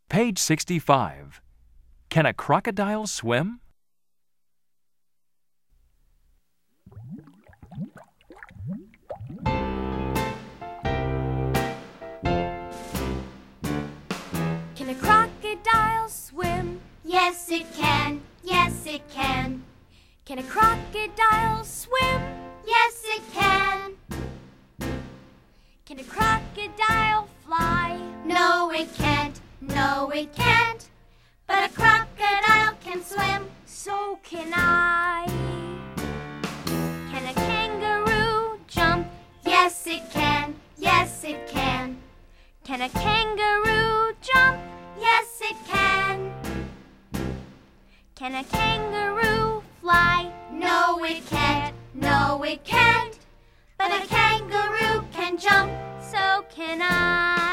Page 65. Can a crocodile swim? Can a crocodile swim? Yes, it can. Yes, it can. Can a crocodile swim? Yes, it can. Can a crocodile fly? No, it can't. No, it can't. But a crocodile can swim. So can I. Can a kangaroo jump? Yes, it can. Yes, it can. Can a kangaroo jump? Yes, it can. Can a kangaroo fly? No, it can't. No, it can't. But a kangaroo can jump. So can I.